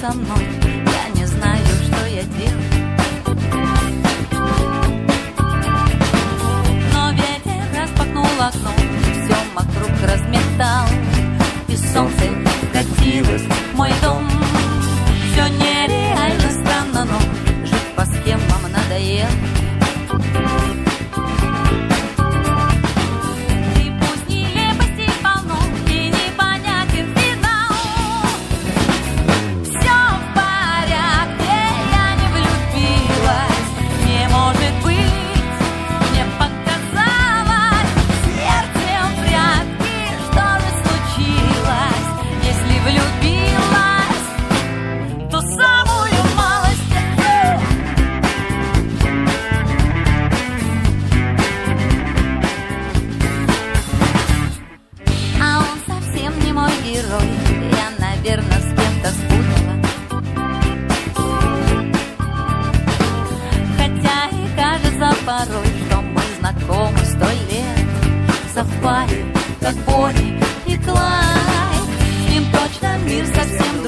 со мной, я не знаю, что я делаю. Но ветер распахнул окно, все вокруг разметал, и солнце вкатилось в мой дом. Все нереально странно, но жить по схемам надоело. Я, наверное, с кем-то спутала. Хотя и кажется порой, что мы знакомы 100 лет. Совпали, как Бонни и Клайд. С ним точно мир совсем другой.